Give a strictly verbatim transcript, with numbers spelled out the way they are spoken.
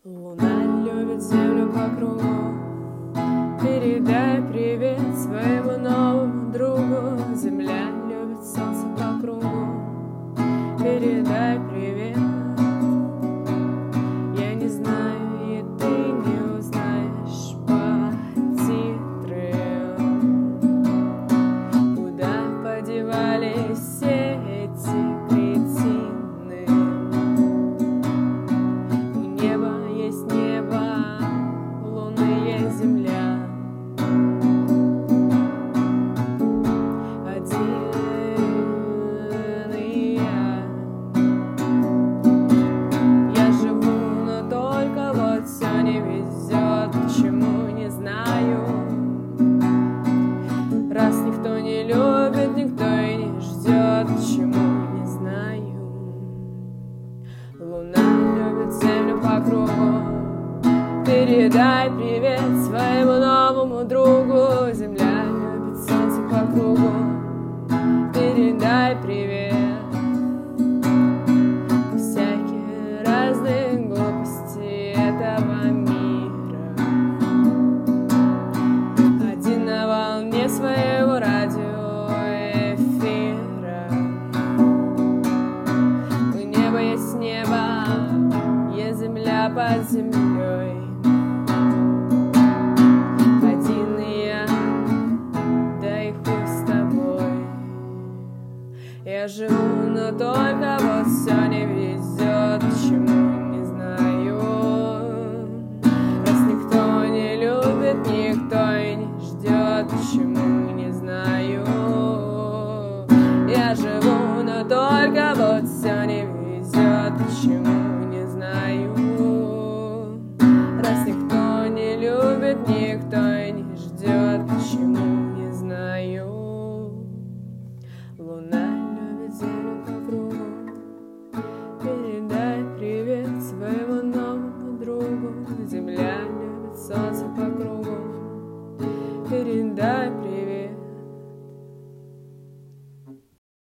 Луна любит землю по кругу. Передай привет своему новому другу. Земля любит солнце по кругу. Передай привет. Я не знаю, и ты не узнаешь по титрам, куда подевались все эти кретины. У неба есть небо, у луны есть земля. Один и я. Я живу, но только вот все не везет. Почему, не знаю. Раз никто не любит, никто и не ждет. Почему, не знаю. Луна любит землю по кругу. Передай привет своему новому другу. Земля любит солнце по кругу. Передай привет. Всякие разные глупости этого мира. Один на волне своего радиоэфира. У неба есть небо, есть земля под землей. Один и я, да и хуй с тобой. Я живу, но только вот все не вижу.